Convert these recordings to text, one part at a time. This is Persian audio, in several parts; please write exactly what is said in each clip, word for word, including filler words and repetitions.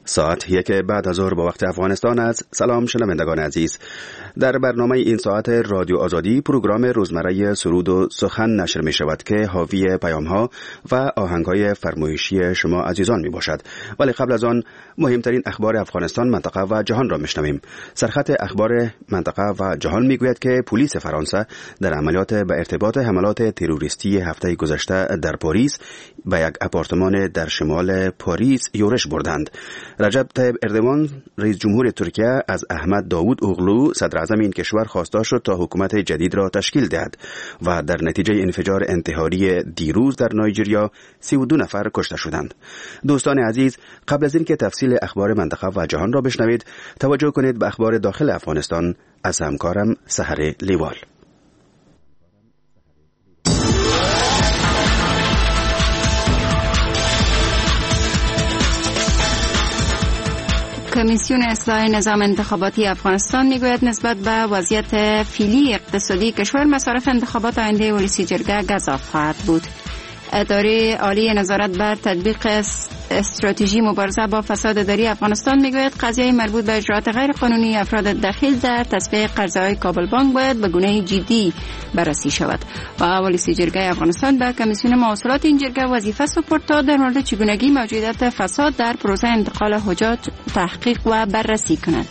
ساعت یک بعد از ظهر با وقت افغانستان است. سلام شنوندگان عزیز. در برنامه این ساعت رادیو آزادی پروگرام روزمره سرود و سخن نشر می شود که حاوی پیام ها و آهنگ های فرمایشی شما عزیزان می باشد. ولی قبل از آن مهمترین اخبار افغانستان، منطقه و جهان را می شنویم. سرخط اخبار منطقه و جهان می گوید که پلیس فرانسه در عملیات به ارتباط حملات تروریستی هفته گذشته در پاریس به یک آپارتمان در شمال پاریس یورش بردند. رجب طیب اردوان رئیس جمهور ترکیه از احمد داوود اوغلو صدر اعظم این کشور خواسته شد تا حکومت جدید را تشکیل دهد و در نتیجه انفجار انتحاری دیروز در نایجریا سی و دو نفر کشته شدند. دوستان عزیز، قبل از اینکه تفصیل اخبار منطقه و جهان را بشنوید، توجه کنید به اخبار داخل افغانستان از همکارم سحر لیوال. کمیسیون اصلاح نظام انتخاباتی افغانستان میگوید نسبت به وضعیت فعلی اقتصادی کشور مصارف انتخابات آینده ولسی جرگه گزاف خواهد بود. اداره عالی نظارت بر تطبیق استراتژی مبارزه با فساد اداری افغانستان میگوید قضیه مربوط به اجراءات غیر قانونی افراد دخیل در تصفیه قرضه‌های کابل بانک باید به گونه جدی بررسی شود و ولسی جرگه افغانستان به کمیسیون مواصلات این جرگه وظیفه سپرد تا در مورد چگونگی موجودیت فساد در پروسه انتقال حجاج تحقیق و بررسی کند.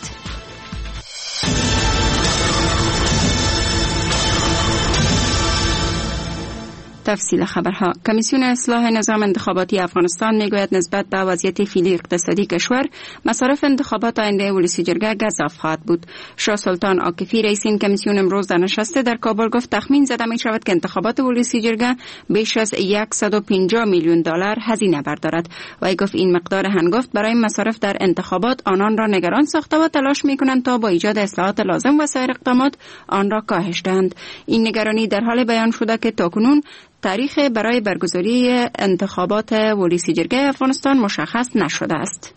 تفصیل خبرها. کمیسیون اصلاح نظام انتخاباتی افغانستان میگوید نسبت به وضعیت فعلی اقتصادی کشور مصارف انتخابات آینده ولسی جرگه گزاف خواهد بود. شاه سلطان عاکفی رئیس این کمیسیون امروز در نشست در کابل گفت تخمین زده می شود که انتخابات ولسی جرگه بیش از صد و پنجاه میلیون دلار هزینه بردارد و ای گفت این مقدار هنگفت برای مصارف در انتخابات آنان را نگران ساخته و تلاش می کنند تا با ایجاد اصلاحات لازم و سایر اقدامات آن را کاهش دهند. این نگرانی در حال بیان شده که تاکنون تاریخ برای برگزاری انتخابات ولسی جرگه افغانستان مشخص نشده است.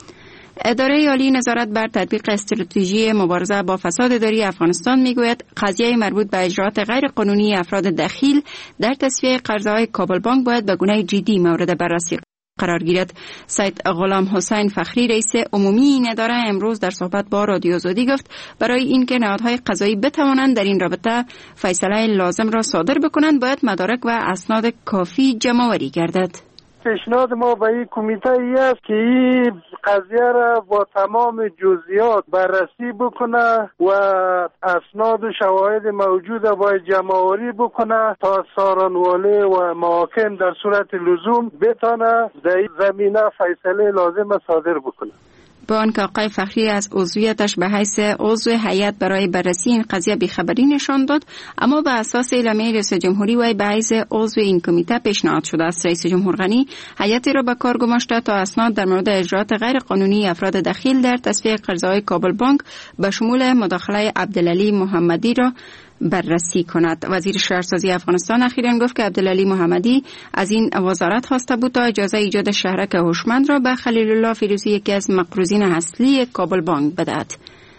اداره عالی نظارت بر تطبیق استراتژی مبارزه با فساد اداری افغانستان میگوید قضیه مربوط به اجراءات غیر قانونی افراد دخیل در تصفیه قرضه‌های کابل بانک باید به گونه جدی مورد بررسی قرار گیرد. سید غلام حسین فخری رئیس عمومی این اداره امروز در صحبت با رادیو آزادی گفت برای اینکه نهادهای قضایی بتوانند در این رابطه فیصله لازم را صادر بکنند باید مدارک و اسناد کافی جمع آوری گردد. پیشنهاد ما به این کمیته ای است که این قضیه را با تمام جزئیات بررسی بکنه و اسناد و شواهد موجود باید جمع آوری بکنه تا سارنواله و محاکم در صورت لزوم بتانه در این زمینه فیصله لازم صادر بکنه. با آنکه آقای فخری از عضویتش به حیث عضو هیئت برای بررسی این قضیه بیخبری نشان داد، اما به اساس اعلامیه رئیس جمهوری وی به حیث عضو این کمیته پیشنهاد شده است. رئیس جمهور غنی هیئتی را به کار گماشته تا اسناد در مورد اجراءات غیر قانونی افراد دخیل در تصفیه قرضه‌های کابل بانک به شمول مداخله عبدالعلی محمدی را بررسی کند. وزیر شهرسازی افغانستان اخیراً گفت که عبدالعلی محمدی از این وزارت خواسته بود تا اجازه ایجاد شهرک هوشمند را به خلیل الله فیروزی، یکی از مقروضین اصلی کابل بانک بدهد.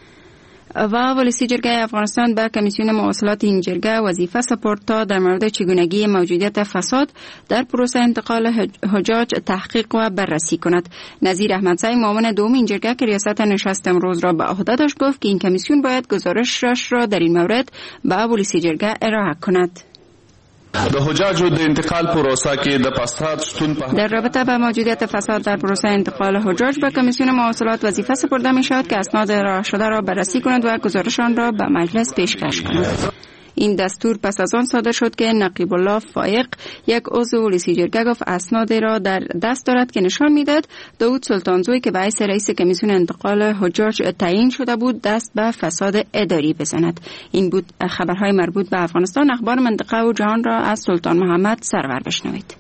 و ولسی جرگه افغانستان به کمیسیون مواصلات این جرگه وظیفه سپرد تا در مورد چگونگی موجودیت فساد در پروسه انتقال حجاج تحقیق و بررسی کند. نظیر احمدزی معاون دوم این جرگه که ریاست نشست امروز را به عهده داشت گفت که این کمیسیون باید گزارشش را در این مورد به ولسی جرگه ارائه کند. د حجاجو د انتقال پروسه کې د فساد شتون په در رابطه با موجودیت فساد در پروسه انتقال حجاج به کمیسیون مواصلات وظیفه سپرده می شود که اسناد ارائه شده را بررسی کند و گزارشان را به مجلس پیشکش کند. این دستور پس از آن صادر شد که نقیب الله فایق، یک عضو ولسی جرگه، گفت اسنادی را در دست دارد که نشان میدهد داوود سلطانزوی که به حیث رئیس کمیسیون انتقال حجاج تعیین شده بود دست به فساد اداری بزند. این بود خبرهای مربوط به افغانستان. اخبار منطقه و جهان را از سلطان محمد سرور بشنوید.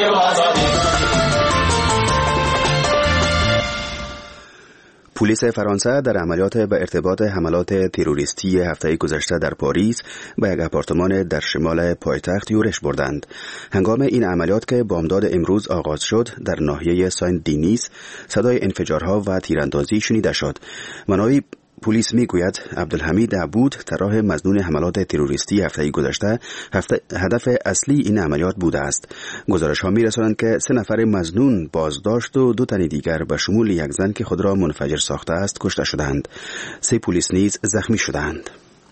پلیس فرانسه در عملیات به ارتباط حملات تروریستی هفته گذشته در پاریس به یک آپارتمان در شمال پایتخت یورش بردند. هنگام این عملیات که بامداد امروز آغاز شد در ناحیه ساین دینیس صدای انفجارها و تیراندازی شنیده شد. منابع پلیس میگوید عبدالحمید عبود طراح مظنون حملات تروریستی هفته گذشته هدف اصلی این عملیات بوده است. گزارش ها میرسانند که سه نفر مظنون بازداشت و دو تن دیگر به شمول یک زن که خود را منفجر ساخته است کشته شدند. سه پلیس نیز زخمی شدند.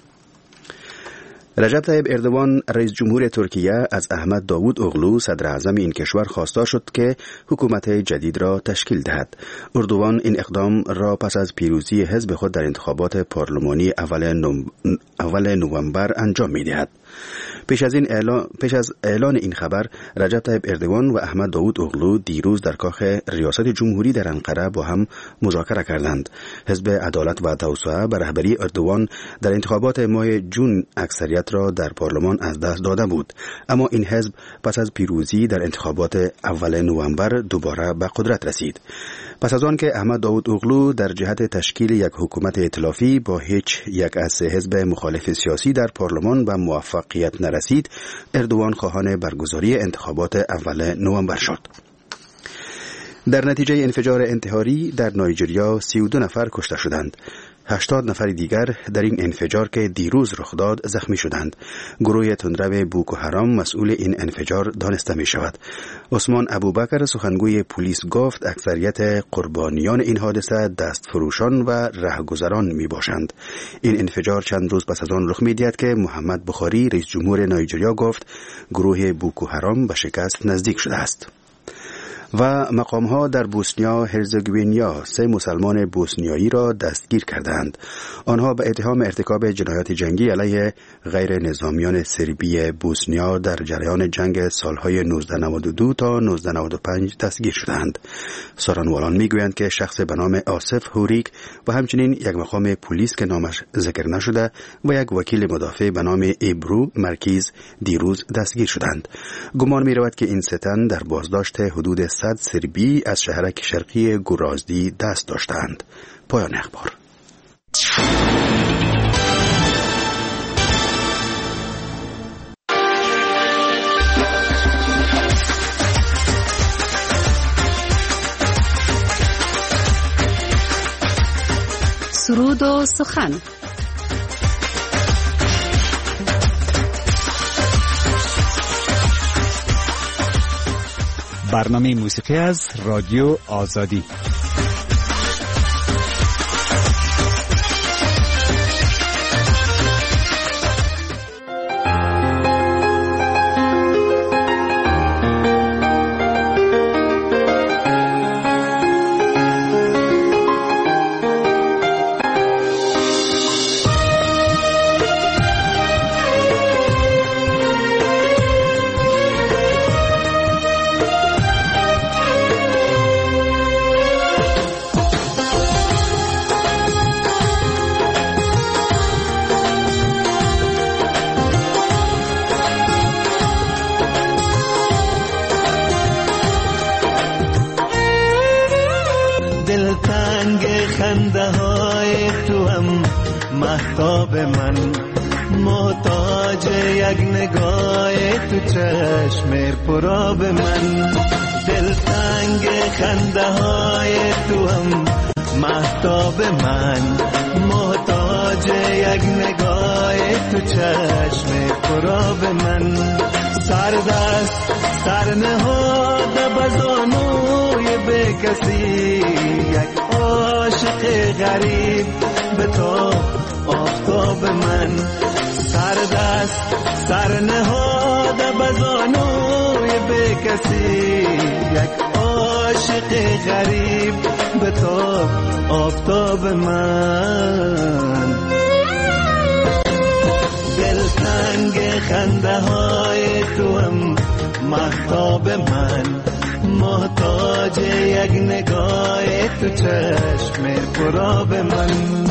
رجب طیب اردوان رئیس جمهور ترکیه از احمد داوود اوغلو صدر اعظم این کشور خواستار شد که حکومت جدید را تشکیل دهد. اردوان این اقدام را پس از پیروزی حزب خود در انتخابات پارلمانی اول, نوم... اول نوامبر انجام می دهد. پیش از این اعلان پیش از اعلان این خبر رجب طیب اردوان و احمد داوود اوغلو دیروز در کاخ ریاست جمهوری در انقره با هم مذاکره کردند. حزب عدالت و توسعه به رهبری اردوان در انتخابات ماه جون اکثریت را در پارلمان از دست داده بود، اما این حزب پس از پیروزی در انتخابات اول نوامبر دوباره به قدرت رسید. پس از آن که احمد داوود اوغلو در جهت تشکیل یک حکومت ائتلافی با هیچ یک از حزب مخالف سیاسی در پارلمان به موفقیت نرسید، اردوان خواهان برگزاری انتخابات اول نوامبر شد. در نتیجه انفجار انتحاری در نایجریا سی و دو نفر کشته شدند. هشتاد نفر دیگر در این انفجار که دیروز رخ داد زخمی شدند. گروه تندرو بوکو حرام مسئول این انفجار دانسته می شود. عثمان ابوبکر سخنگوی پلیس گفت اکثریت قربانیان این حادثه دست فروشان و رهگذران می باشند. این انفجار چند روز پس از آن رخ می دهد که محمد بخاری رئیس جمهور نایجریا گفت گروه بوکو حرام به شکست نزدیک شده است. و مقام‌ها در بوسنیا هرزگوینیا سه مسلمان بوسنیایی را دستگیر کردند. آنها به اتهام ارتکاب جنایات جنگی علیه غیر نظامیان سربی بوسنیا در جریان جنگ سالهای نوزده نود و دو تا نوزده نود و پنج دستگیر شدند. سارنوالان میگویند که شخص به نام آصف هوریک و همچنین یک مقام پلیس که نامش ذکر نشده و یک وکیل مدافع به نام ایبرو مرکیز دیروز دستگیر شدند. گمان می‌رود که این سه تن در بازداشت حدود صد سربی از شهرک شرقی گورازدی دست داشتند. پایان اخبار. سرود و سخن. برنامه موسیقی از رادیو آزادی. مهتاب من محتاج یک نگاه تو چشم پرآب من، دلتنگ خنده های تو هم مهتاب من، محتاج یک نگاه تو چشم پرآب من، سردست سرنهاده بزانوی به کسی، یک عاشق غریب به تو آفتاب من، سردست سرنهاده بزانوی به کسی، یک عاشق غریب به تو آفتاب من، دلتنگ خنده های تو هم مهتاب من، محتاج یک نگاه تو چشم پرآب من.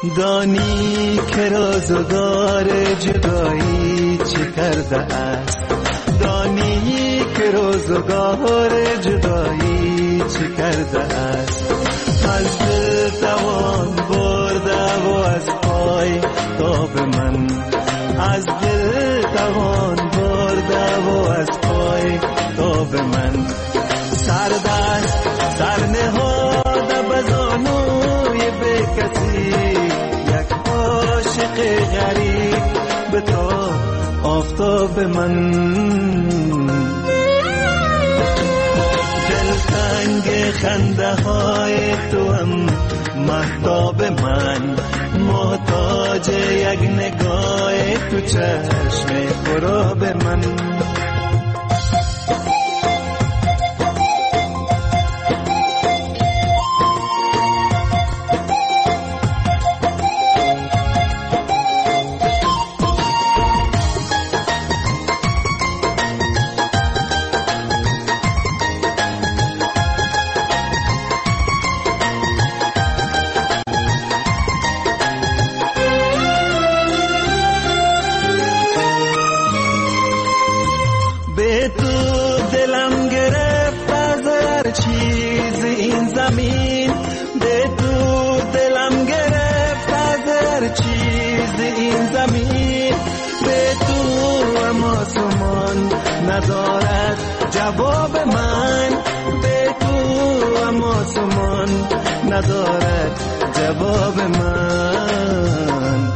دانی که روزگار جدایی چه کرده است، دانی که روزگار جدایی چه کرده است. از دل توان برده و از پای تاب من، از دل توان برده و از پای تاب من. سردست سر نهاده بزانوی به کسی، یک عاشق غریب به تا آفتاب من. دلتنگ خنده های تو هم مهتاب من، محتاج یک نگاه تو چشم خراب من. ندارد جواب من، به تو اما سمان ندارد جواب من.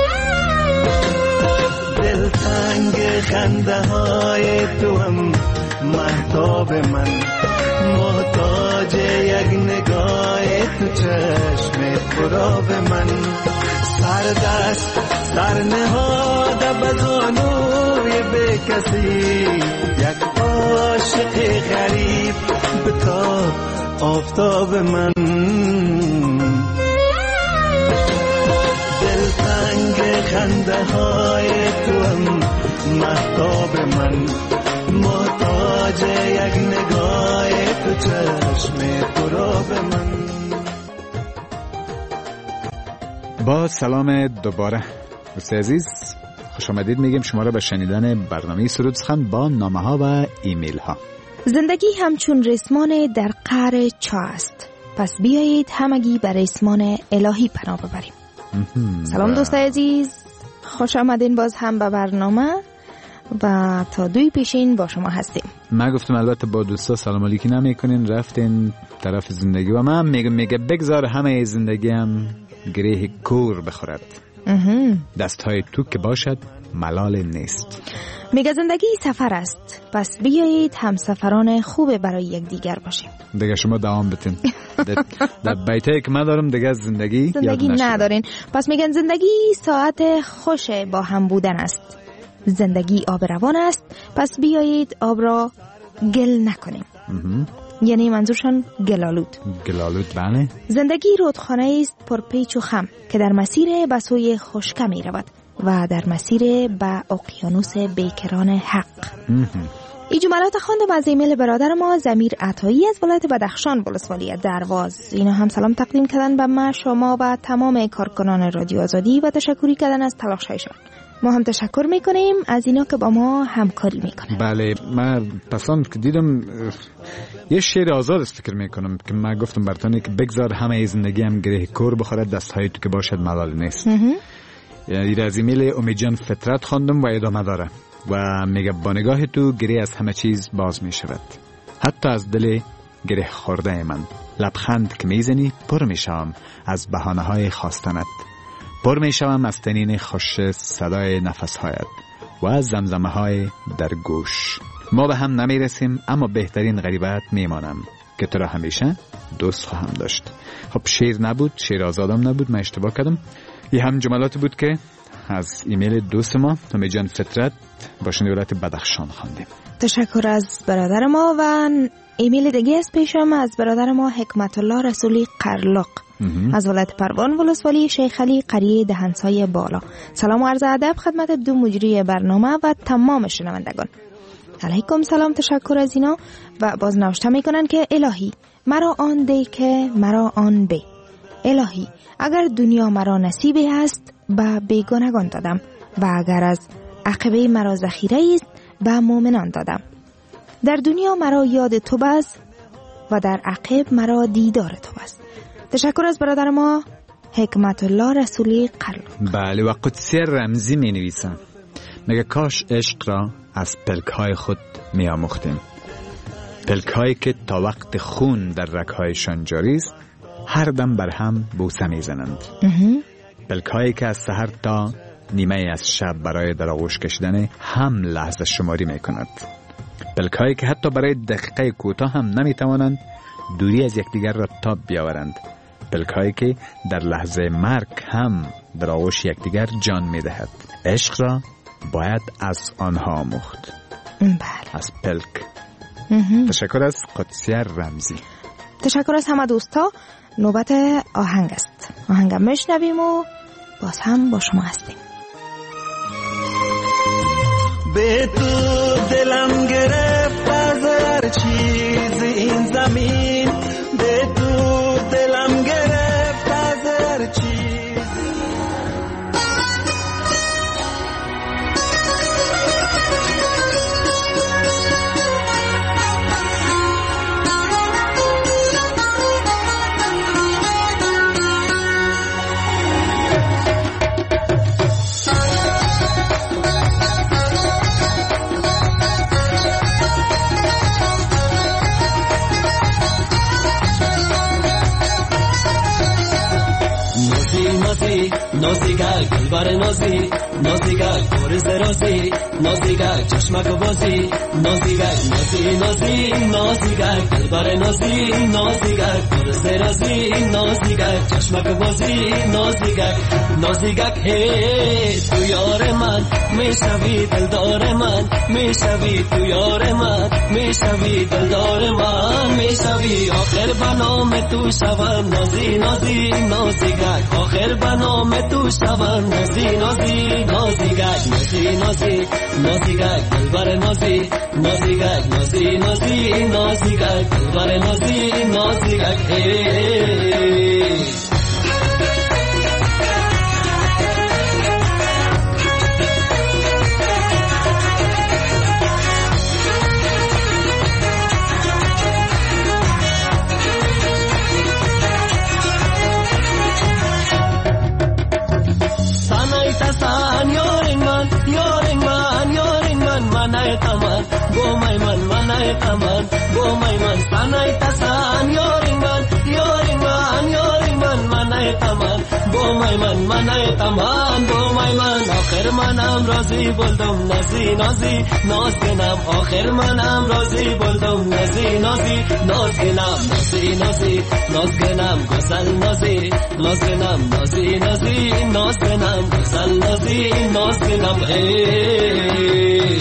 دلتنگ خنده های تو هم مهتاب من، محتاج یک نگاه تو چشم خراب من. سردست سر نهاده بزانوی به کسی، یک عاشق غریب به تا آفتاب من. دلتنگ خنده های تو هم مهتاب من، محتاج یک نگاه تو چشم خراب من. با سلام دوباره دوست عزیز، خوش آمدید میگیم شما را به شنیدن برنامه سرود سخن با نامه ها و ایمیل ها. زندگی همچون ریسمان در قعر چاه است، پس بیایید همگی به ریسمان الهی پناه ببریم. سلام دوست عزیز، خوش آمدین باز هم به برنامه و تا دوی پیشین با شما هستیم. من گفتم البته با دوستا سلام علیکی نمی کنین، رفتین طرف زندگی و من میگم میگه بگذار همه زندگی هم گره کور بخورد، دست های تو که باشد ملال نیست. میگه زندگی سفر است، پس بیایید هم سفران خوب برای یک دیگر باشیم. دیگه شما دوام بتین. در بیته که من دارم دیگه زندگی زندگی ندارین. پس میگن زندگی ساعت خوش با هم بودن است، زندگی آب روان است، پس بیایید آب را گل نکنیم. یعنی منظورشان گلالود. گلالود بله. زندگی رودخانه است پر پیچ و خم که در مسیر به سوی خشکی می رود و در مسیر به اقیانوس بیکران حق. این جملات خواندم از ایمیل برادر ما ضمیر عطایی از ولایت بدخشان ولسوالی درواز. اینا هم سلام تقدیم کردن به ما، شما و تمام کارکنان رادیو آزادی و تشکری کردن از تلاش‌هایشان. ما هم تشکر میکنیم از اینا که با ما همکاری میکنن. بله، من پسند که دیدم یه شعر آزاد است فکر میکنم که من گفتم براتون که بگذار همه زندگی هم گره کور بخورد، دستهای تو که باشد ملال نیست. یعنی از ایمیل امیدجان فطرت خواندم و ادامه داره و میگه با نگاه تو گره از همه چیز باز میشود، حتی از دل گره خورده من. لبخند که میزنی پر میشم از بهانه های خواستنت، پر میشم از تنین خوش صدای نفسهایت و از زمزمه های در گوش. ما به هم نمیرسیم اما بهترین غریبت میمانم که تو را همیشه دوست خواهم داشت. خب شعر نبود، شعر آزادم نبود، من اشتباه کردم. یه هم جملات بود که از ایمیل دوست ما امیدجان فطرت با ولایت بدخشان خواندیم. تشکر از برادر ما. و ایمیل دیگه از پیشم از برادر ما حکمت الله رسولی قرلق از ولایت پروان ولسوالی شیخ علی قریه دهنسای بالا. سلام و عرض ادب خدمت دو مجری برنامه و تمام شنوندگان. علیکم سلام، تشکر از اینا. و باز نوشته میکنن که الهی مرا آن ده که مرا آن به، الهی اگر دنیا مرا نصیبی است به بیگانگان دادم و اگر از عقبه مرا ذخیره است به مؤمنان دادم. در دنیا مرا یاد تو بس و در عقب مرا دیدار تو بس. تشکر از برادر ما حکمت الله رسولی قلب. بله و قدسی رمزی می نویسم مگه کاش عشق را از پلکهای خود می آموختیم، پلکهایی که تا وقت خون در رگ‌هایشان جاری است هر دم بر هم بوسه می زنند، پلکهایی که از سحر تا نیمه از شب برای در آغوش کشیدن هم لحظه شماری می کند، پلکهایی که حتی برای دقیقه کوتاه هم نمی توانند دوری از یکدیگر را تاب بیاورند، پلکهایی که در لحظه مرگ هم در آغوش یکدیگر جان می دهد. عشق را باید از آنها آموخت. بله. از پلک. تشکر از قدسیه رمزی. تشکر از همه دوستا. نوبت آهنگ است. آهنگ میشنویم و باز هم با شما هستیم. به تو دلم گرفت از هر چیز این زمین، به تو دلم گرفت از هر چیز. نازیگا گلبر نازی، نازیگا گورز درازی، نازیگا چشمک بازی، نازیگا نازی نازی، نازیگا گلبر نازی، نازیگا گورز درازی، نازیگا چشمک بازی، نازیگا نازیگا هی تو یار من میشوی دلدار من، میشوی تو یار من، میشوی دلدار من، میشوی آخر بنام تو شوم نازی نازی، نازیگا آخر بنام تو شوم نازی نازی، نازیگا نازی نازی، نازیگا گلبر نازی، نازیگا نازی نازی، نازیگا گلبر نازی، نازیگا هی. San yoring man, yoring man, yoring man, manay taman, go my man, manay taman, go my man, sanay tasan, yoring man, yoring man, yoring man, manay taman, go my man, manay taman, go my man, آخر منم راضی بولدم نازی نازی، ناز کنم آخر منم راضی بولدم نازی نازی، ناز کنم نازی نازی، ناز کنم گسل نازی، ناز کنم نازی نازی، ناز کنم گسل نازی، ناز کنم هی.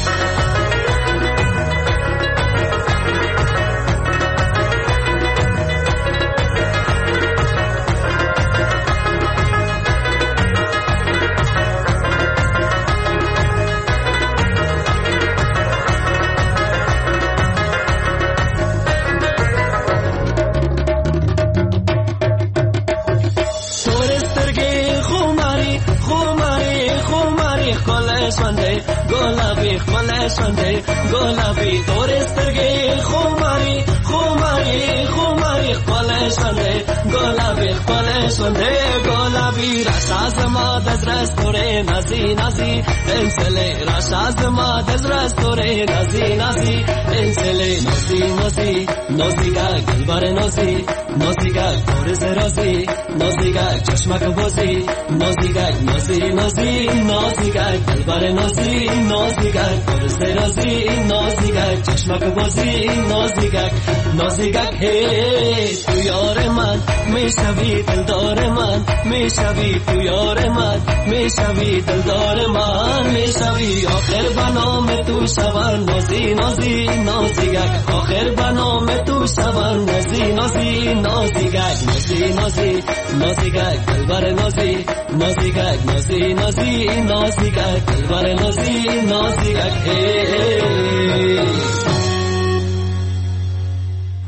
Sunday, golabi, tore serge, khumari, khumari, khumari, khole Sunday, golabi, khole Sunday, golabi, rasaz ma dazras tore nazi nazi, ensele rasaz ma dazras tore nazi nazi, ensele nazi nazi, naziga gulbar nazi, naziga tore zerazi, naziga chashmak bozi, naziga nazi nazi, naziga gulbar nazi, naziga tore zerazi, naziga chashmak bozi, naziga naziga hey tu yar man mishavi dildar man mishavi tu yar man mishavi dildar man mishavi آخر بنام تو شوان نازی نازی نازیگا آخر بنام تو شوان نازی نازی نازیگا نازی نازی نازیگا دلبر نازی نازیگا نازی نازی نازیگا دلبر نازی نازیگا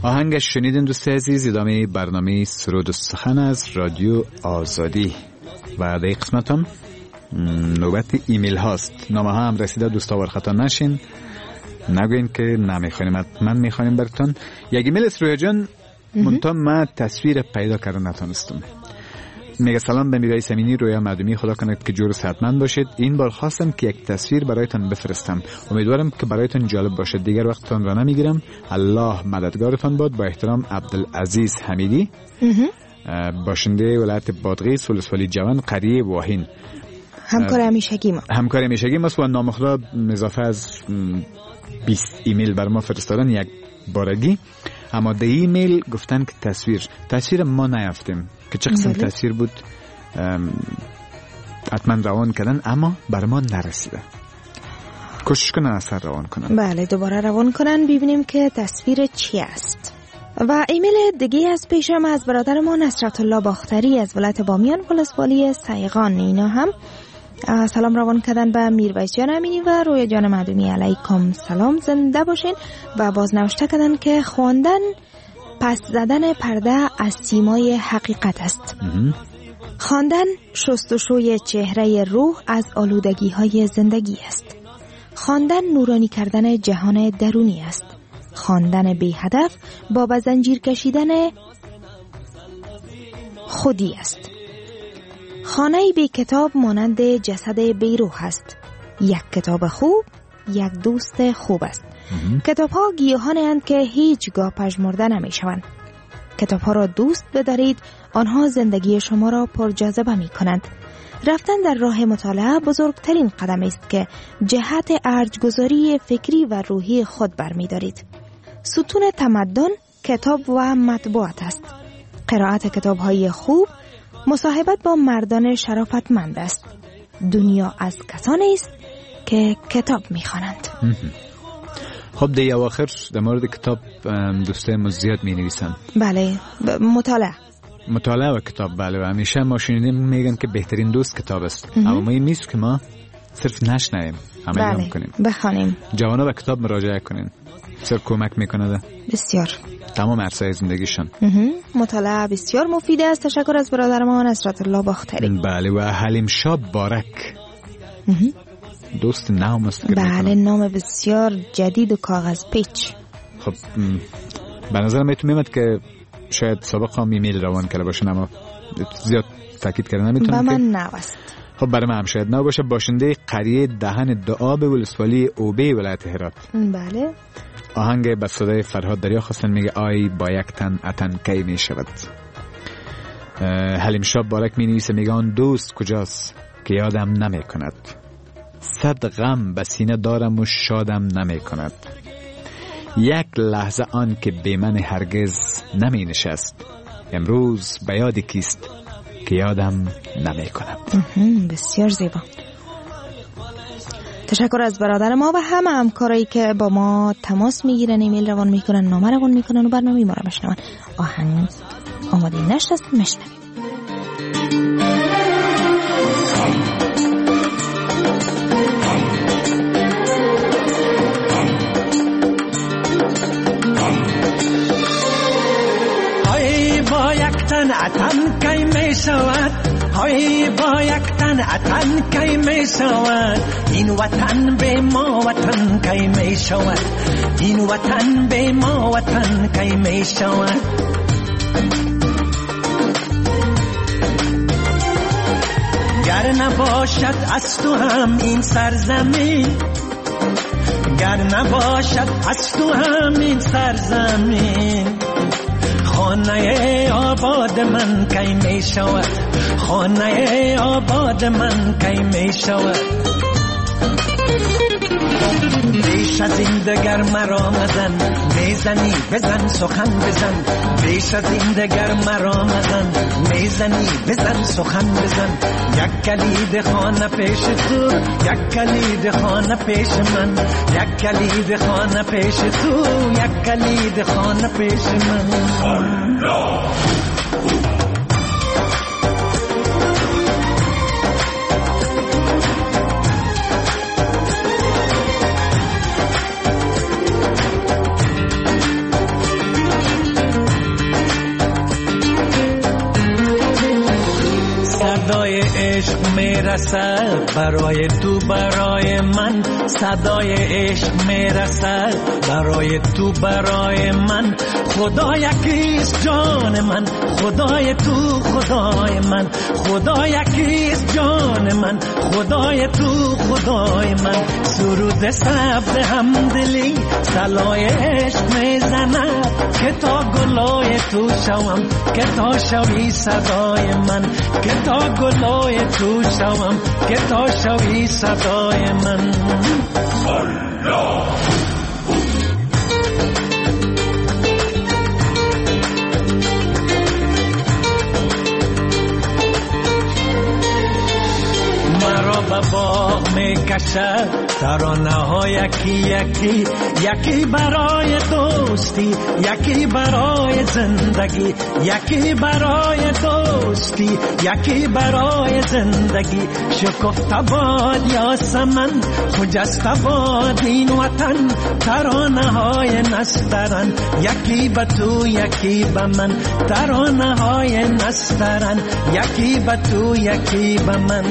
آهنگش شنیدین دوست عزیز. ادامه برنامه سرود و سخن از رادیو آزادی و در قسمت هم نوبت ایمیل هاست. نامه ها هم رسیده، دوستا خطا نشین، نگوین که نمیخوانیم، من میخوانیم براتون. یک ایمیل است رویا جان، منتها من تصویر پیدا کردن نتونستم. میگه سلام به میرای سمینی، رویا معدومی، خدا کنه که جور صحتمند باشید. این بار خواستم که یک تصویر برایتان بفرستم، امیدوارم که برایتان جالب باشد. دیگر وقتتان را نمیگیرم، الله مددگارتان باد. با احترام عبدالعزیز حمیدی، باشنده ولایت بادغیس، ولسوالی جوان، قریه واهین. همکار همیشگی ما همکار همیشگی ما و نام خدا اضافه از بیست ایمیل بر ما فرستادن یک بارگی. اما در ایمیل گفتن که تصویر تصویر ما نیافتیم که چه قسم تصویر بود. حتما روان کردن اما بر ما نرسیده. کوشش کنن اثر روان کنن. بله دوباره روان کنن ببینیم که تصویر چی است. و ایمیل دیگه از پیشم از برادر ما نصرت الله باختری از ولایت بامیان، ولسوالی سیغان. اینا هم سلام روان کردن به میرویس جان امینی و رویا جان معدومی، علیکم سلام، زنده باشین. و باز نوشته کردن که خواندن پس زدن پرده از سیمای حقیقت است. خواندن شستشوی چهره روح از آلودگی های زندگی است. خواندن نورانی کردن جهان درونی است. خواندن بی هدف با به زنجیر کشیدن خودی است. خانه بی کتاب مانند جسد بی روح است. یک کتاب خوب یک دوست خوب است. کتاب ها گیاهانی اند که هیچگاه پژمرده نمی شوند. کتاب ها را دوست بدارید، آنها زندگی شما را پرجاذبه می کنند. رفتن در راه مطالعه بزرگترین قدم است که جهت ارجگذاری فکری و روحی خود برمی دارید. ستون تمدن کتاب و مطبوعات است. قرائت کتاب های خوب مصاحبت با مردان شرافتمند است. دنیا از کسانی است که کتاب می‌خوانند. خب دیگه اواخر در مورد کتاب دوستای ما زیاد می‌نویسن. بله مطالعه مطالعه و کتاب. بله و همیشه ما شنیدیم میگن که بهترین دوست کتاب است. اما ما این نیست که ما صرف نشنویم، عمل بله. کنیم. بخوانیم. جوانا به کتاب مراجعه کنین. بسیار کمک میکنه. بسیار. تمام عرصه زندگیشان. مطالعه بسیار مفیده است. تشکر از برادر ما نصرت الله باختری. بله و حلیم شاه بارک. دوست نام است. بله نام بسیار جدید و کاغذ پیچ. خب به نظر میتونه میاد که شاید سابقا هم ایمیل روان کرده باشن اما زیاد تاکید کرده نمیتونم. به من نوست. خب برای من هم شاید نو باشه. باشنده قریه دهن دعا به ولسوالی اوبه ولایت هرات. بله. آهنگ به صدای فرهاد دریا خواستن. میگه آی با یک تن اتن کی می شود. حلیم شاه بارک می نویسه میگه آن دوست کجاست که یادم نمی کند. صد غم به سینه دارم و شادم نمی کند. یک لحظه آن که به من هرگز نمی نشست. امروز به یاد کیست که یادم نمی کند. بسیار زیبا. تشکر از برادر ما و همه همکارایی که با ما تماس میگیرن، ایمیل روان میکنن، نامه روان میکنن و برنامه ما رو بشنون. آهنگ آماده نشت است، مشنویم. های با یک تن اتن کی می شود، های با یک تن اتن کی می شود. این وطن به ما وطن کی می شود. این وطن به ما وطن کی می شود. گر نباشد از تو هم این سرزمین، گر نباشد از تو هم این سرزمین، خانه آباد من کی می شود. خانه آباد من کی می شود. بیش از این دگر مرا مزن، میزنی بزن سخن بزن. بیش از این دگر مرا مزن، میزنی بزن سخن بزن. یک کلید خانه پیش تو، یک کلید خانه پیش من. یک کلید خانه پیش تو، یک کلید خانه پیش من. عشق میرسد برای تو برای من، صدای عشق میرسد برای تو برای من. خدا یکیست جان من، خدای تو خدای من، خدا یکیست جان من، خدای تو خدای من. سرود سبز همدلی سلای عشق میزند که تا گلای تو شوم، که تا شوی صدای من، که تا گلای تو شوم، که تا شوی صدای من. الله به باغ می کشد ترانه ها یکی یکی، یکی برای دوستی، یکی برای زندگی، یکی برای دوستی، یکی برای زندگی. شکفته باد یاسمن، خجسته باد این وطن، ترانه های نسترن، یکی به تو یکی به من، ترانه های نسترن، یکی به تو یکی به من.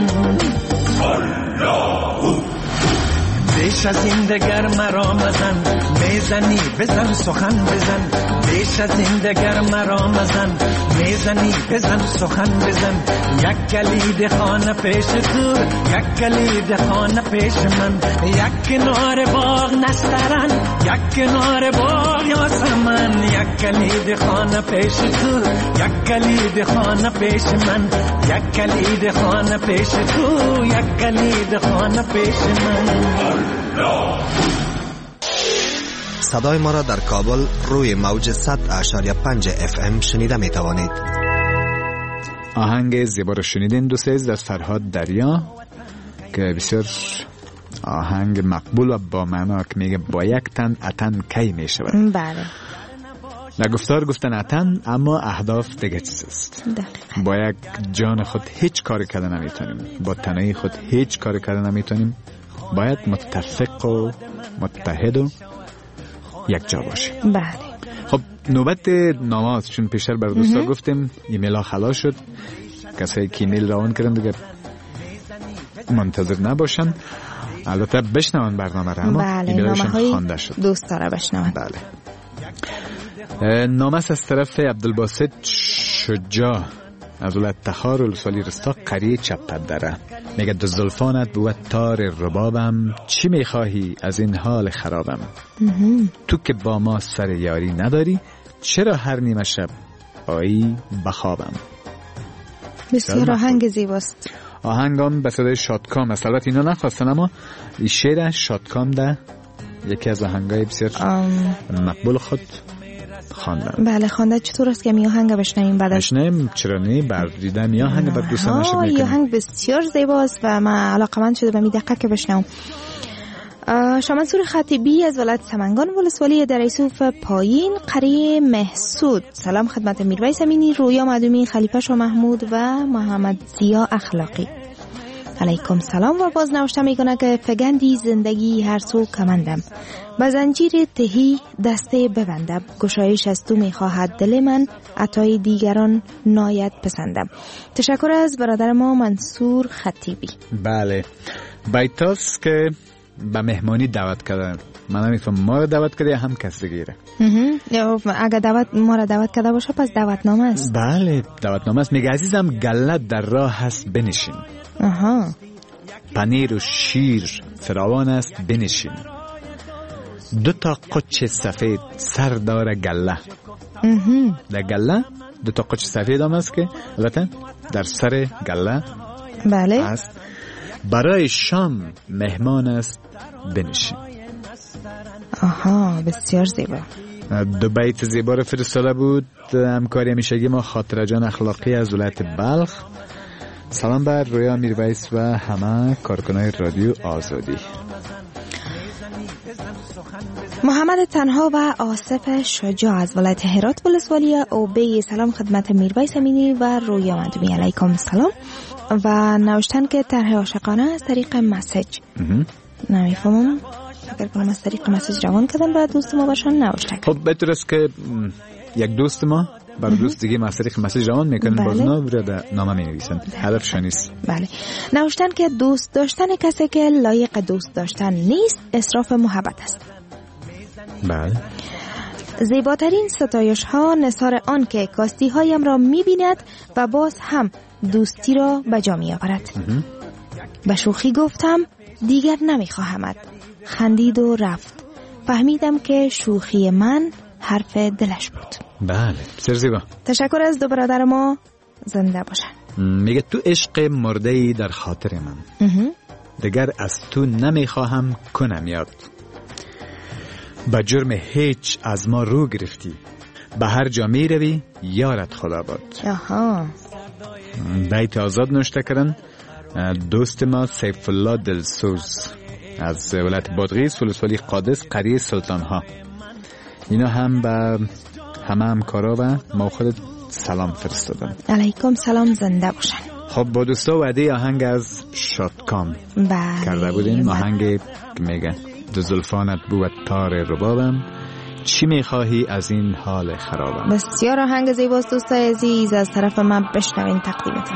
بیش از این دگر مرا مزن، میزنی بزن سخن بزن. بیش از این دگر مرا مزن، میزنی بزن سخن بزن. یک کلید خانه پیش تو، یک کلید خانه پیش من. یک کنار باغ نسترن، یک کنار باغ یاسمن. یک کلید خانه پیش تو، یک کلید خانه پیش من. یک کلید خانه پیش تو، یک کلید خانه پیش من. صدای ما را در کابل روی موج صد اشاری پنج اف ام شنیده می توانید. آهنگ زیبا رو شنیدین دوستان از فرهاد دریا که بسیار آهنگ مقبول و با معنا که میگه با یک تن اتن کی می شود. بله. در گفتار گفتن اتن، اما اهداف دیگه چیز است. با یک جان خود هیچ کاری کرده نمیتونیم، با تنهایی خود هیچ کاری کرده نمیتونیم. باید متفق و متحد و یک جا باشیم. بله. خب نوبت نامه، چون پیشتر بر دوستا گفتیم ایمیل ها خلاص شد، کسایی که ایمیل روان کردن دیگه منتظر نباشن، البته بشنون برنامه را، اما بله، ایمیل هاشون خوانده شد. دوست داره بشنون. بله. نامه از طرف عبدالباسط شجاع از ولایت تخار ولسوالی رستاق قریه چپدره. میگه دو زلفانت بود تار ربابم، چی میخواهی از این حال خرابم؟ تو که با ما سر یاری نداری، چرا هر نیمه شب آیی بخوابم؟ بسیار آهنگ زیباست. آهنگام به صدای شادکام است. البته اینا نخواستن، اما این شعر شادکام ده یکی از آهنگای بسیار آم... مقبول خود خواندن. بله خوانده. چطور است که می آهنگ بشنویم بعد؟ بشنویم، چرا نه؟ بر دیدن می آهنگ بر دوستان نشد میکنیم. این آهنگ بسیار زیباست و من علاقمند شده به می دقیقه که بشنوم. شامنصور خطیبی از ولایت سمنگان ولسوالی در یوسف پایین قریه محسود. سلام خدمت میرویس امینی، رویا مدومی، خلیفه شاه محمود و محمد زیا اخلاقی. علیکم سلام. و باز نوشته میکنه که فگندی زندگی هر سو کمندم، با زنجیر تهی دسته ببندم، گشایش از تو میخواهد دل من، عطای دیگران ناید پسندم. تشکر از برادر ما منصور خطیبی. بله، بیتاس که به مهمانی دعوت کردن، من نمیفهم ما رو دعوت کرده یا هم کس دیگه؟ اگه دعوت ما رو دعوت کرده باشه پس دعوتنامه است. بله دعوتنامه است. میگه عزیزم گله در راه هست بنشین. آها. پنیر و شیر فراوان است بنشین. دو تا قچ سفید سر داره گله. در گله دو تا قچ سفید هم است که البته در سر گله بله است. برای شام مهمان است بنشین. آها بسیار زیبا. دو بیت زیبا رو فرستاده بود همکاری همیشگی ما خاطره جان اخلاقی از ولایت بلخ. سلام بر رویا میرویس و همه کارکنای رادیو آزادی. محمد تنها و آصف شجاع از ولایت هرات ولسوالی اوبی. سلام خدمت میرویس امینی و رویا مدومی. علیکم سلام. و نوشتن که طرح عاشقانه از طریق مسیج. نمیفهمم اگر کنم از طریق مسیج روان کردن و دوست ما باشن نوشتن. خب بهتر است که یک دوست ما برای دوست دیگه از طریق مسیج روان میکنن. بله. باز اونا در نامه می نویسن. هدفشان نیست. بله. نوشتن که دوست داشتن کسی که لایق دوست داشتن نیست اسراف محبت است. بله. زیباترین ستایش ها نثار آن که کاستی هایم را می بیند و باز هم دوستی را به جا می آورد. به شوخی گفتم دیگر نمی خواهمت. خندید و رفت. فهمیدم که شوخی من حرف دلش بود. بله بسیار زیبا. تشکر از دو برادر ما. زنده باشن. میگه تو عشق مرده‌ای در خاطر من، دیگر از تو نمیخواهم کنم یاد. با جرم هیچ از ما رو گرفتی، به هر جا می روی یارت خدا باد. آها. بیت آزاد نوشته کردن دوست ما سیف الله دلسوز از ولایت بادغیس ولسوالی قادس قریه سلطان ها. اینا هم به همه همکارا و ما خودت سلام فرستادن. علیکم سلام. زنده باشن. خب با دوستا وعده آهنگ از شادکام بله کرده بودیم. آهنگ که میگه دو زلفانت بود تار ربابم، چی میخواهی از این حال خرابم. بسیار آهنگ زیباست دوستای عزیز. از طرف من بشنوین تقدیمتون.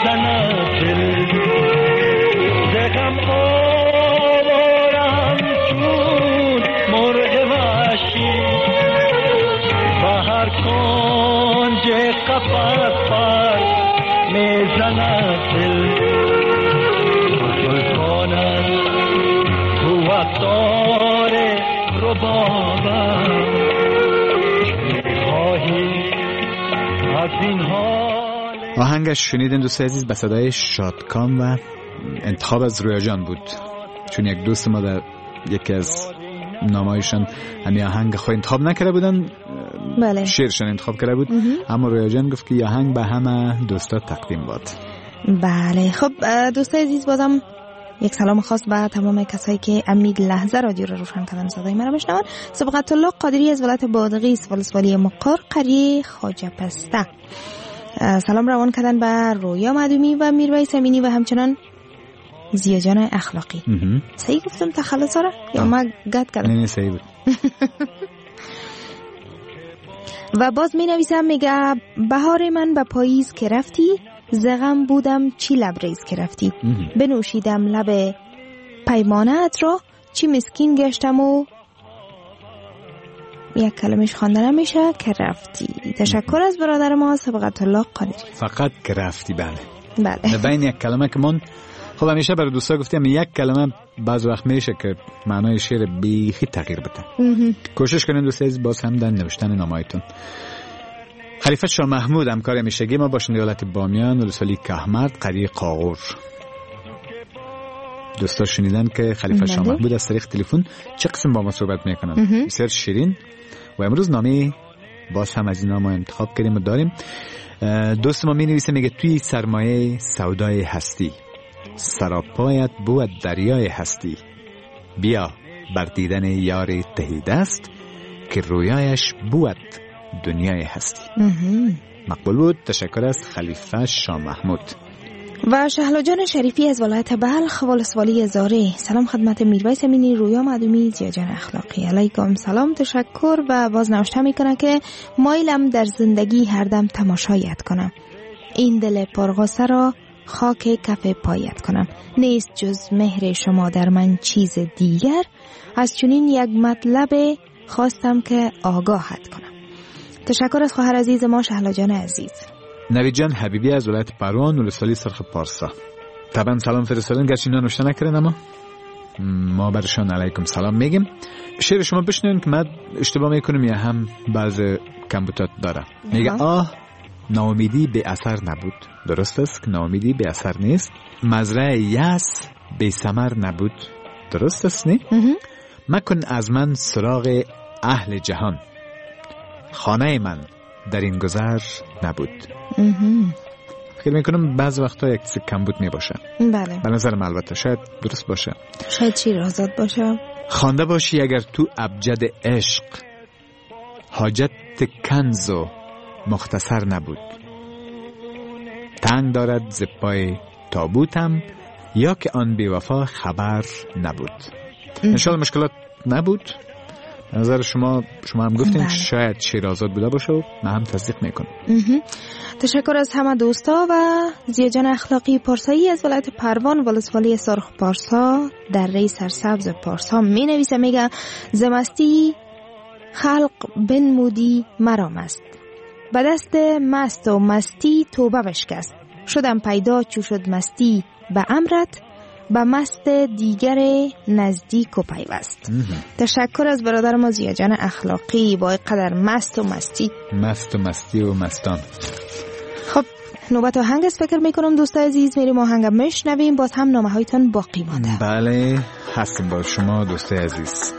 میزند دل زغم آوارم چون مرغ وحشی و هر کنج قفس پر میزند دل زلفانت قوت داره ربابم میخواهی از این حال. آهنگش شنیدین دوست عزیز به صدای شادکام و انتخاب از رویا جان بود، چون یک دوست ما در یکی از نامه‌هایشان همین آهنگ خود انتخاب نکرده بودن. بله. شعرشان انتخاب کرده بود. اما رویا جان گفت که آهنگ به همه دوستا تقدیم باد. بله. خب دوستای عزیز، بازم یک سلام خاص به تمام کسایی که امید لحظه رادیو رو روشن کردن صدای ما رو بشنون. سبقت الله قادری از ولایت بادغیس ولسوالی مقر قریه خواجه پسته سلام روان کردن به رویا معدومی و میرویس امینی و همچنان زیا جان اخلاقی. صحیح گفتم تخلص را یا ما گد کردم؟ نه نه صحیح بود. و باز می نویسم میگه بهار من به پاییز که رفتی، زغم بودم چی لبریز که رفتی، بنوشیدم لب پیمانت را، چی مسکین گشتم و یک کلمش خوانده نمیشه که رفتی. تشکر از برادر ما سبقت الله قادری. فقط که رفتی. بله بله. بین یک کلمه که من خب همیشه برای دوستا گفتیم یک کلمه بعض وقت میشه که معنای شعر بیخی تغییر بده. کوشش کنین دوست عزیز باز هم در نوشتن نامه‌هایتون. خلیفه شاه محمود همکار همیشگی ما باشند ولایت بامیان ولسوالی کهمرد قریه قاغور. دوستا شنیدن که خلیفه شاه محمود از طریق تلفن چه قسم با ما صحبت میکنن. بسیار شیرین. و امروز نامه باز هم از اینا ما انتخاب کردیم و داریم. دوست ما می نویسه میگه توی سرمایه سودای هستی، سراپایت بود دریای هستی، بیا بر دیدن یار تهی دست که رویایش بود دنیای هستی. مقبول بود. تشکر از خلیفه شاه محمود. و شهلا جان شریفی از ولایت بلخ ولسوالی زاره سلام خدمت میرویس امینی، رویا معدومی، زیا جان اخلاقی. علیکم سلام. تشکر. و باز نوشته میکنه که مایلم در زندگی هر دم تماشایت کنم، این دل پرغصه را خاک کف پایت کنم، نیست جز مهر شما در من چیز دیگر، از چنین یک مطلب خواستم که آگاهت کنم. تشکر از خواهر عزیز ما شهلا جان عزیز. نوید جان حبیبی از ولایت پروان ولسوالی سرخ پارسا طبعا سلام فرستادن، گرچه اینا نوشته نکردن اما ما برشان علیکم سلام میگیم. شعر شما بشنوین که من اشتباه میکنم یا هم بعض کمبوتات داره. میگه آه ناامیدی به اثر نبود، درست است که ناامیدی به اثر نیست. مزرعه یأس به ثمر نبود، درست است نه؟ مکن از من سراغ اهل جهان، خانه من در این گذر نبود. فکر میکنم بعض وقتا یک چیز کمبود می باشه. بله. به نظرم البته شاید درست باشه، شاید شیرازاد باشه. خوانده باشی اگر تو ابجد عشق، حاجت کنز و مختصر نبود، تنگ دارد ز پای تابوتم، یا که آن بی وفا خبر نبود. انشالله مشکلات نبود. نظر شما شما هم گفتین شاید شیرازاد بوده باشه و من هم تصدیق میکنم. تشکر از همه دوستا. و زیا جان اخلاقی پارسایی از ولایت پروان ولسوالی سرخ پارسا در ری سرسبز پارسا می نویسه میگه زمستی خلق بنمودی مرا مست، به دست مست و مستی توبه بشکست، شدم پیدا چو شد مستی به امرت، به مست دیگر نزدیک و پیوست. تشکر از برادر ما زیا جان اخلاقی با قدر مست و مستی مست و مستی و مستان. خب نوبت آهنگ است فکر میکنم دوستای عزیز، میریم آهنگ میشنویم، باز هم نامه هایتان باقی مانده. بله هستیم با شما دوستای عزیز.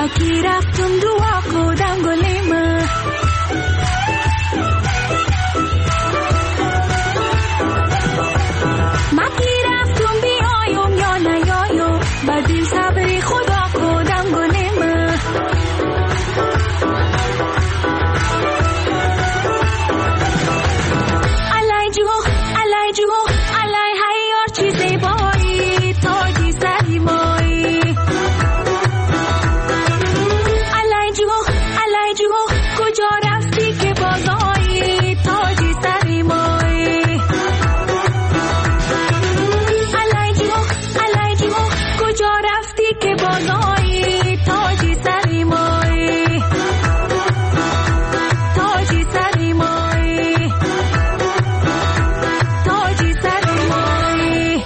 ما کی رفتم دعا کردم گلیم ما کی رفتم بیایم یا نیایم با دل صبری خدا کردم گلیم علای جو علای جو علای هیار چیزی بایی تاجی سری مایی علای جو علای جو کجا رفتی که بازایی تاجی سری مایی علای جو علای جو کجا رفتی که بازایی تاجی سری مایی تاجی سری مایی تاجی سری مایی.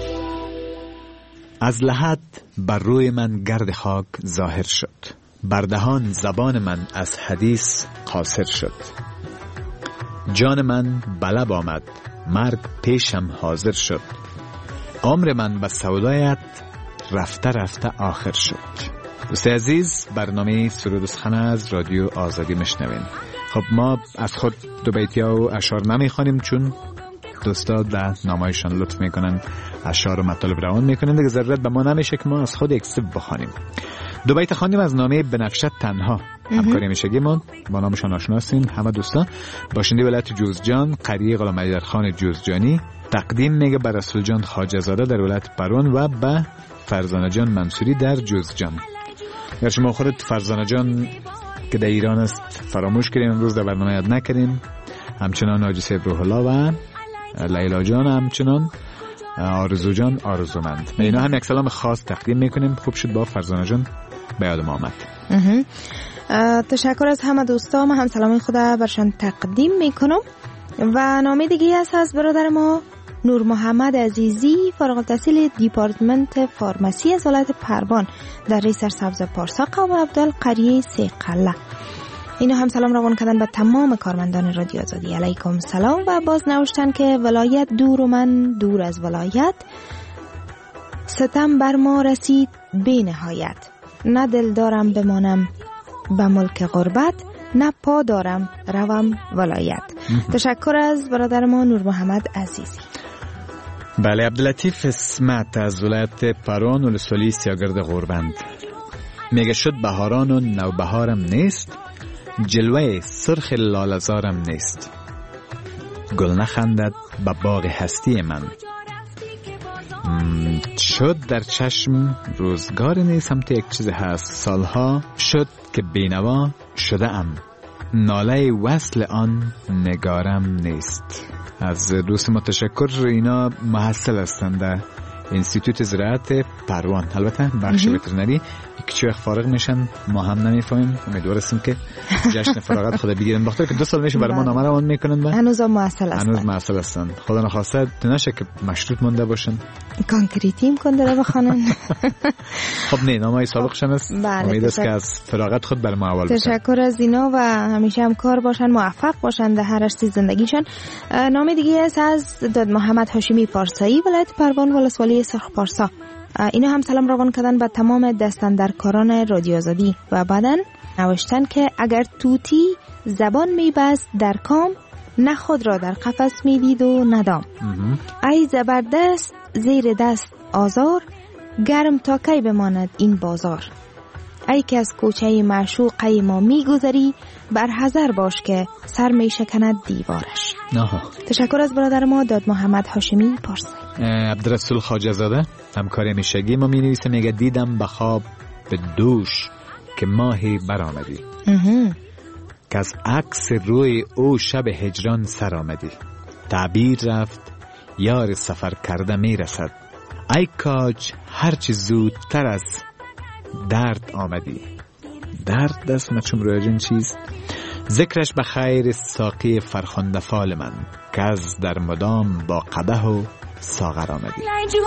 از لحد بر روی من گرد خاک ظاهر شد، بر دهان زبان من از حدیث قاصر شد. جان من بلب آمد، مرگ پیشم حاضر شد. عمر من به سودایت رفته رفته آخر شد. دوست عزیز، برنامه سرود و سخن از رادیو آزادی مشنوین. خب ما از خود دو بیتیا و اشعار نمیخوانیم چون دوستا در نامایشان لطف میکنن اشعار و مطالب روان میکنن، دیگه ضرورت به ما نمیشه که ما از خود یک سب بخوانیم. دو بیت خواندیم از نامه بنفشت تنها، همکاری میشگیمون با نامشان آشنا هستیم همه دوستا. باشنده ولایت جوزجان، قریه غلام علیدرخان جوزجانی، تقدیم میگه بر رسول جان خواجه زاده در ولایت پروان و به فرزانه جان منصوری در جوزجان. اگر شما خودت فرزانه جان که در ایران است فراموش کردیم امروز در برنامه یاد نکردیم، همچنان حاجی صاحب روح الله و لیلا جان، همچنان آرزو جان آرزومند، اینا هم یک سلام خاص تقدیم میکنیم. خوب شد با فرزانه جان به یاد ما آمد. تشکر از همه دوستا، ما هم سلام خود برشان تقدیم میکنم. و نامه دیگه است از برادر ما نور محمد عزیزی، فارغ التحصیل دیپارتمنت فارمسی از ولایت پروان در ری سرسبز پارسا، قوم عبدال، قریه سه قله. اینو هم سلام روان کردن به تمام کارمندان رادیو آزادی. علیکم سلام. و باز نوشتن که ولایت دور و من دور از ولایت، ستم بر ما رسید بی نهایت. نه دل دارم بمانم به ملک غربت، نه پا دارم روم ولایت. تشکر از برادر ما نور محمد عزیزی. بله، عبداللطیف اسمت از ولایت پروان ولسوالی سیاگرد غوربند میگه شد بهاران و نوبهارم نیست، جلوه سرخ لالزارم نیست. گل نخندد به باغ هستی من، شد در چشم روزگار نیست. هم تا یک چیز هست، سالها شد که بینوا شده ام، ناله وصل آن نگارم نیست. از دوست ما تشکر. اینا محصل هستند در انستیتوت زراعت پروان، البته بخش وترنری. یک وقت فارغ میشن ما هم نمیفهمیم. امیدوار هستیم که جشن فراغت خود بگیرن، بخاطر که دو سال میشه برای ما نامه روان میکنن و هنوز هم محصل هستن. هنوز محصل هستن. خدا نخواسته نشه که مشروط مونده باشن، کانکریتیم کنده بخوانن. خب نه، نامه سابق شن است. امید است که از فراغت خود برای ما اول باشن. تشکر از اینا و همیشه هم کار باشن، موفق باشن در هر رشته زندگیشان. نامه دیگه است از داد محمد هاشمی پارسایی، ولایت پروان ولسوالی سرخ پارسا. اینا هم سلام روان کردن به تمام دستاندرکاران رادیو آزادی و بعدن نوشتن که اگر توتی زبان میبست در کام، نه خود را در قفس میدید و ندام. ای زبردست زیر دست آزار، گرم تا کی بماند این بازار. ای که از کوچه معشوقه ما میگذری، بر حذر باش که سر میشکند دیوارش. آها. تشکر از برادر ما داد محمد هاشمی پارسی. عبدالرسول خواجه زاده همکاری میشگی ما می نویسه، میگه دیدم به خواب به دوش که ماهی برآمدی، که از عکس روی او شب هجران سر آمدی. تعبیر رفت یار سفر کرده میرسد، ای کاج هرچی زودتر از درد آمدی. درد دست مچم رویجن چیست؟ ذکرش به خیر ساقی فرخنده فال من، که از در مدام با قده و ساغر آمدی.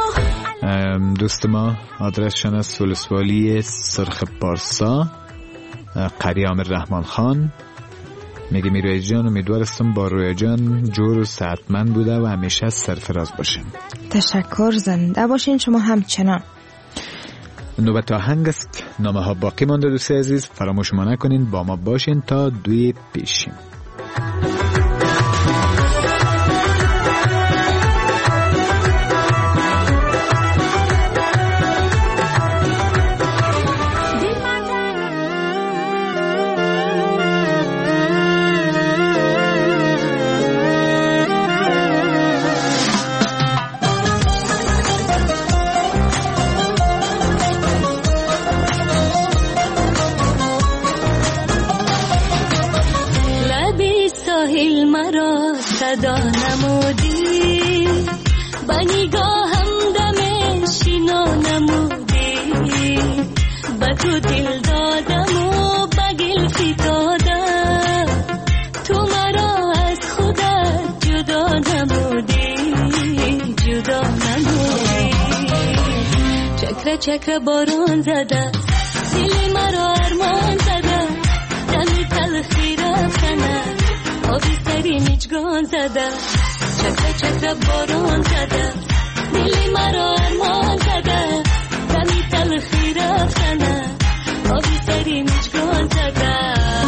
دوست ما آدرسشان از ولسوالی سرخ پارسا، قریه عامر رحمان خان. میگه می روی جان امیدوارستم با روی جان جور و صحتمند بوده و همیشه سرفراز باشه. تشکر، زنده باشین شما همچنان. نوبت آهنگ است نامه ها باقی مانده دوست عزیز، فراموش ما نکنین با ما باشین تا دوی پیشیم. صدا نمودی با نگاهم دم شینا نمودی، با تو دل دادم و با گل فتادم، تو مرا از خودت جدا نمودی جدا نمودی. چکر چکر باران زده دل مرا ارمان زده، دمی تلخی رفتنه آبی سری میچگان زده، چکر چکر باران زده دلی مرا ارمان زده، دمی تلخی رفتنه آبی سری میچگان زده.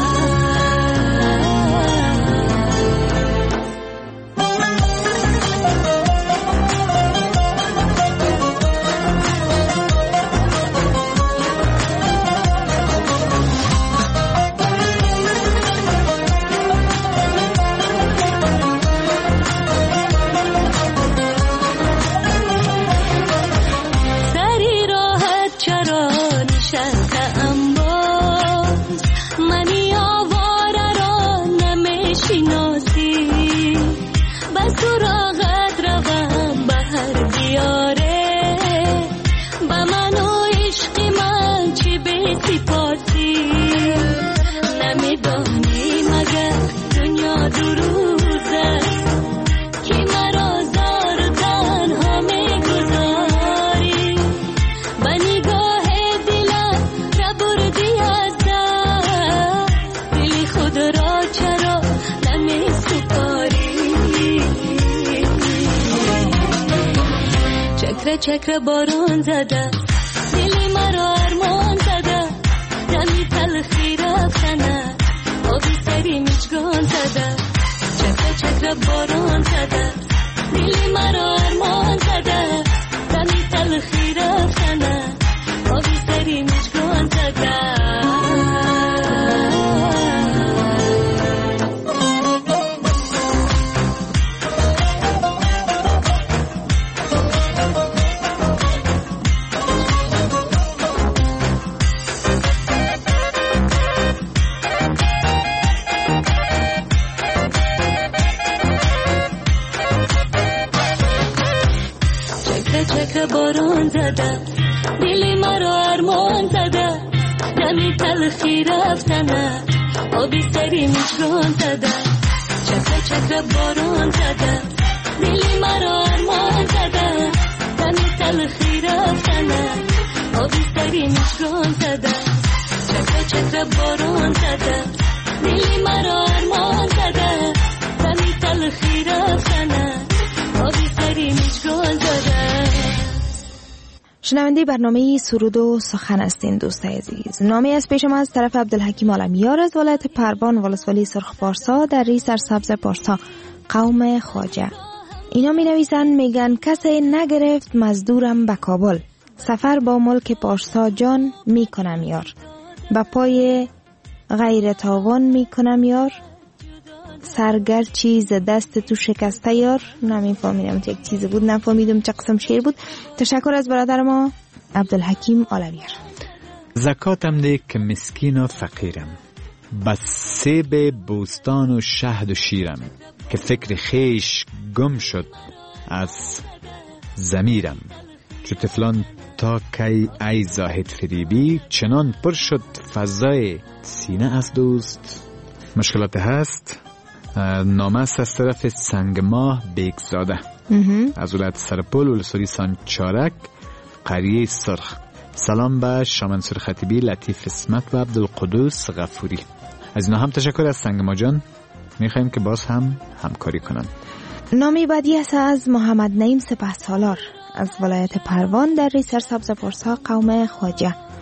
چکر باران زده دلی مرا ارمان زده، دمی تلخی رفتنه آبی سری میچگان زده، چکر چکر باران زده دلی مرا ارمان زده، دمی تلخی رفتنه آبی سری میچگان زده. باران زده دلی مرا ارمان زده، دمی تلخی رفتنه آبی سری میچگان زده، چکر چکر باران زده دلی مرا ارمان زده، دمی تلخی رفتنه آبی سری میچگان زده، چکر چکر باران زده دلی مرا ارمان زده، دمی تلخی رفتنه آبی سری میچگان زده. شنونده برنامه سرود و سخن هستین دوست عزیز. نامی از پیش ما از طرف عبدالحکیم عالمیار از ولایت پروان ولسوالی سرخ پارسا در ری سرسبز پارسا قوم خواجه. اینا می نویسن میگن کسی نگرفت مزدورم به کابل، سفر با ملک پارسا جان می کنم یار، با پای غیر تاوان می کنم یار، سرگر چیز دست تو شکسته یار. نمیفهمیدم یک چیز بود، نفهمیدم چه قسم شعر بود. تشکر از برادر ما عبدالحکیم عالمیار. زکاتم ده که مسکین و فقیرم، بس سیب بوستان و شهد و شیرم، که فکر خیش گم شد از ضمیرم، چو طفلان تا کی ای زاهد فریبی، چنان پر شد فضای سینه از دوست. مشکلات هست. نامه است از طرف سنگ ماه بیگزاده از ولایت سرپل ولسوالی سانچارک قریه سرخ. سلام به شامنصور خطیبی، لطیف اسمت و عبدالقدوس غفوری. از اینا هم تشکر از سنگ ما جان. میخوایم که باز هم همکاری کنن. نامی بعدی است از محمد نعیم سپهسالار از ولایت پروان در ری سرسبز پارسا قوم خواجه.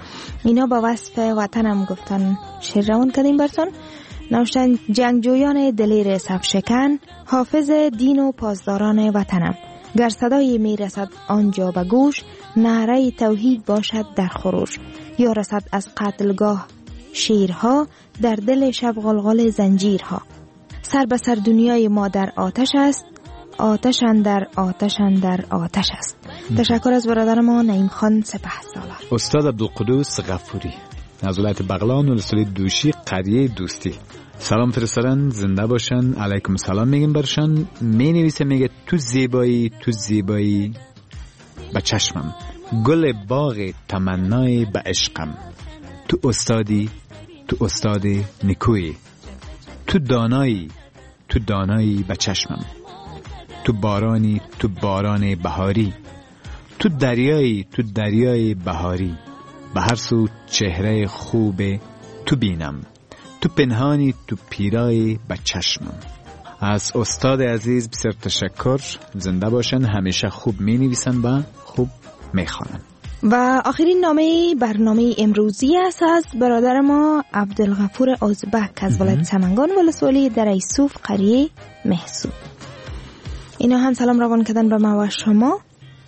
اینا با وصف وطنم گفتن شعر روان کردیم براتون. نوشتن جنگجویان دلیر صف شکن، حافظ دین و پاسداران وطنم. گر صدای می رسد آنجا به گوش، نعره توحید باشد در خروش. یا رسد از قتلگاه شیرها، در دل شب غلغل زنجیرها. سر به سر دنیای ما در آتش است، آتش اندر آتش اندر آتش است. تشکر از برادر ما نعیم خان سپهسالار. استاد عبدالقدوس غفوری از ولایت بغلان ولسوالی دوشی قریه دوستی سلام فرستادن، زنده باشن، علیکم سلام میگیم برشان. می نویسه میگه تو زیبایی تو زیبایی به چشمم، گل باغ تمنای به عشقم. تو استادی تو استاد نکوی، تو دانایی تو دانایی به چشمم. تو بارانی تو باران بهاری، تو دریایی تو دریای بهاری. به هر سو چهره خوب تو بینم، تو پنهانی تو پیرای به چشمم. از استاد عزیز بسیار تشکر، زنده باشن، همیشه خوب می نویسن و خوب می خوانن. و آخرین نامه برنامه امروزی است از برادر ما عبدالغفور ازبک از ولایت سمنگان ولسوالی در ایسوف قریه محسود. اینا هم سلام روان کردن به ما و شما،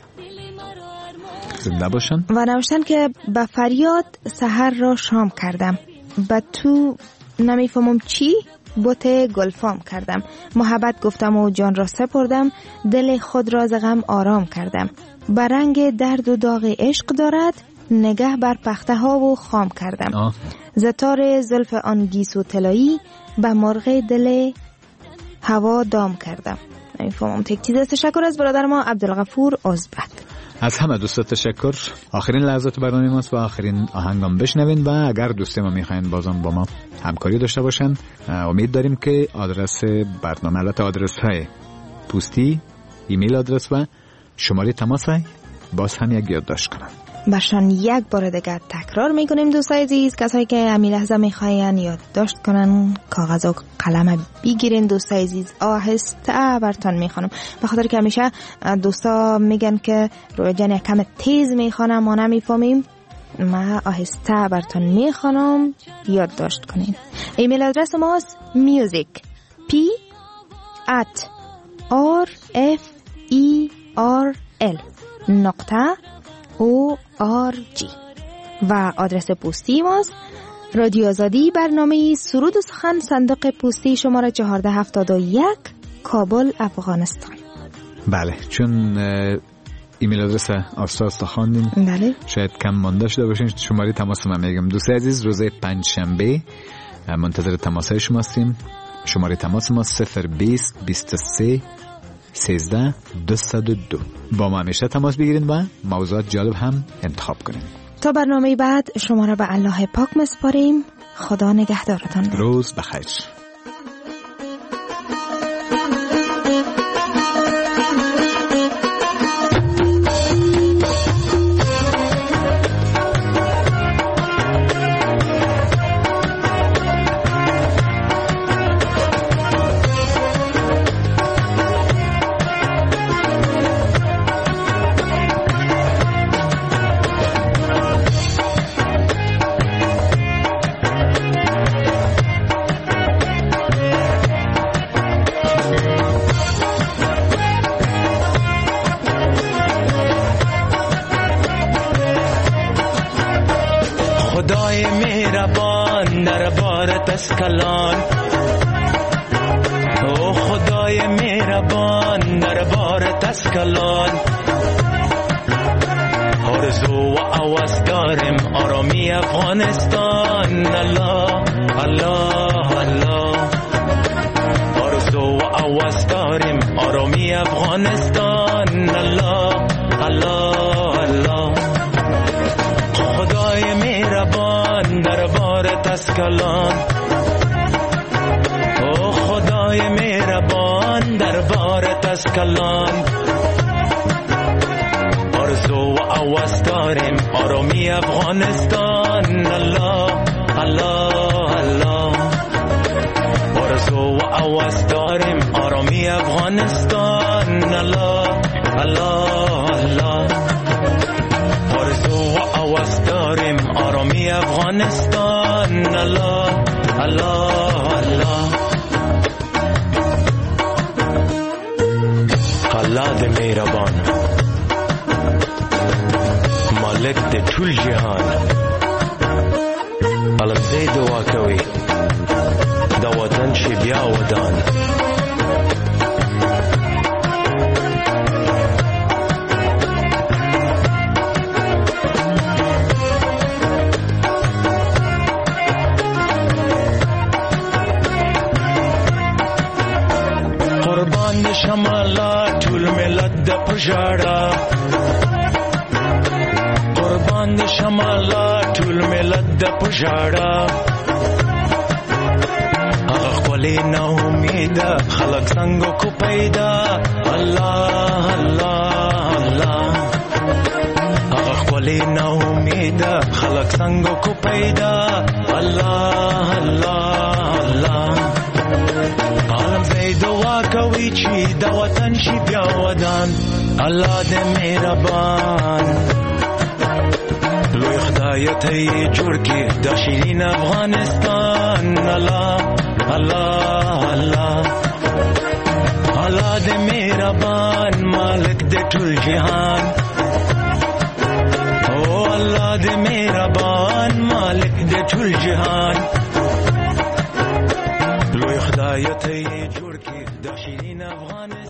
زنده باشن. و نوشتن که به فریاد سحر را شام کردم، به تو نمیفهمم چی بوت گلفام کردم. محبت گفتم و جان را سپردم، دل خود را ز غم آرام کردم. به رنگ درد و داغ عشق دارد، نگه بر پخته ها و خام کردم. زتار زلف آن گیسو طلایی، به مرغ دل هوا دام کردم. نمیفهمم تک چیز. تشکر از برادر ما عبدالغفور ازبک. از همه دوستا تشکر. آخرین لحظات برنامه ماست و آخرین آهنگام بشنوین و اگر دوستی ما میخواین بازم با ما همکاری داشته باشن، امید داریم که آدرس برنامه، البته آدرس های پستی، ایمیل آدرس و شماره تماس باز هم یک یادداشت کنن. برشان یک بار دیگه تکرار میکنیم دوستای عزیز، کسایی که امی لحظه میخواین یادداشت کنن کاغذ و قلم بگیرین دوستای عزیز، آهسته براتون میخوانم، به خاطر که همیشه دوستا میگن که روی جان کم تیز میخوانم ما نمیفهمیم. ما آهسته براتون میخوانم، یادداشت کنین. ایمیل آدرس ماست music p at r f e r l نقطه او آر جی و آدرس پستی ماست رادیو آزادی، برنامه سرود و سخن، صندوق پستی شماره چهارده هفتاد و یک، کابل، افغانستان. بله، چون ایمیل آدرس آستاست خواندین، بله شاید کم مانده شده باشین. شماره تماس من میگم دوست عزیز، روز پنج شنبه منتظر تماس های شما هستیم. شماره تماس ما صفر بیست بیست و سه سیزده دویست و دو. با ما همیشه تماس بگیرین و موضوعات جالب هم انتخاب کنین. تا برنامه بعد شما را به الله پاک مسپاریم. خدا نگهدارتان. روز بخیر. کلان او خدای مهربان دربارت از کلان، آرزو و آواز داریم آرامی افغانستان. الله الله الله، آرزو و آواز داریم آرامی افغانستان. الله الله الله، خدای مهربان دربارت از کلان، خدای مهربان دربارت از کلان، آرزو و آواز داریم آرامی افغانستان. الله الله الله، آرزو و آواز داریم آرامی افغانستان. الله الله الله، آرزو و آواز داریم آرامی افغانستان. الله الله الله الله دې مهربان مالک دې ټول جهان. الله دې دعا کوي د وطن شي بیا ودان. شمالا ټول ملت د پژړا قربان د شمالا ټول ملت د پژړا هغه خپلې نه امید خلک څنګه کو پیدا. الله الله الله هغه خپلې نه امید خلک څنګه کو پیدا. الله الله الله عالم زې دعا کوي چې د وطن شي بیا ودان. الله دې مهربان لوی خدای ته یې جوړ کړي د شیرین افغانستان. الله الله الله الله دې مهربان مالک دې ټول جهان. او الله دې مهربان مالک دې ټول جهان. لوی خدای ته یې جوړ کړي د شیرین افغانستان.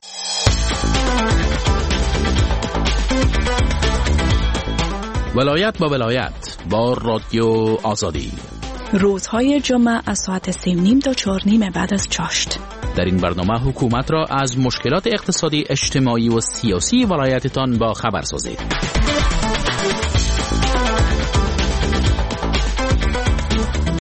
ولایت با ولایت با رادیو آزادی روزهای جمعه از ساعت سه و نیم تا چهار نیم بعد از چاشت. در این برنامه حکومت را از مشکلات اقتصادی، اجتماعی و سیاسی ولایتتان با خبر سازید.